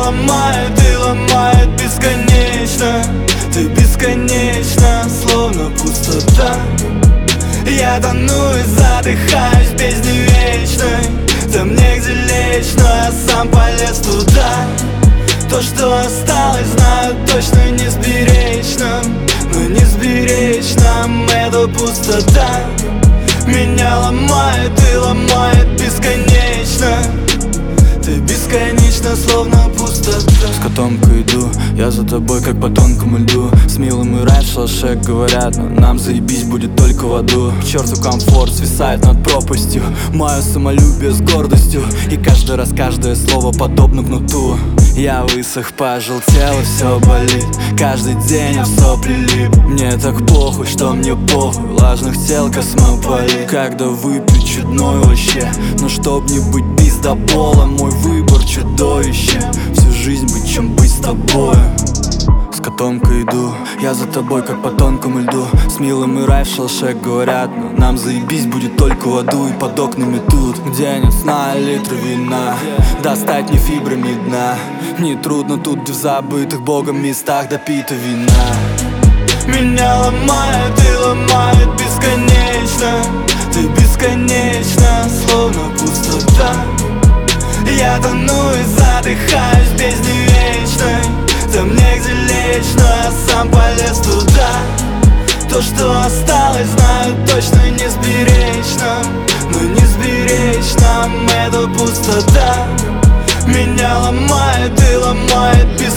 ломает и ломает бесконечно. Ты бесконечна, словно пустота. Я тону и задыхаюсь в бездне вечной. Там негде лечь, но я сам полез туда. То, что осталось, знаю точно не сберечь нам. Но не сберечь нам эту пустота. Меня ломает и ломает бесконечно. Ты бесконечно, словно пустота. С котомкой иду, я за тобой как по тонкому льду. С милым и рай в шалаше говорят, но нам заебись будет только в аду. К черту комфорт свисает над пропастью. Мое самолюбие с гордостью. И каждый раз каждое слово подобно кнуту. Я высох, пожелтел и все болит. Каждый день я в сопли лип. Мне так похуй, что мне похуй. Влажных тел космополит. Когда выпью чудной вообще. Но чтоб не быть пиздобола, мой выбор чудовище. Всю жизнь быть, чем быть с тобой. С котомкой иду, я за тобой как по тонкому льду. С милым и рай в шалаше говорят, но нам заебись будет только в аду. И под окнами тут, где нет сна, литр вина. Достать не фибрами дна. Не трудно тут, где в забытых Богом местах допита вина. Меня ломает и ломает бесконечно. Ты бесконечна, словно пустота. Я тону и задыхаюсь в бездне вечной. Там негде лечь, но я сам полез туда. То, что осталось, знаю точно не сберечь нам. Но не сберечь нам эту пустота. Меня ломает и ломает бесконечно.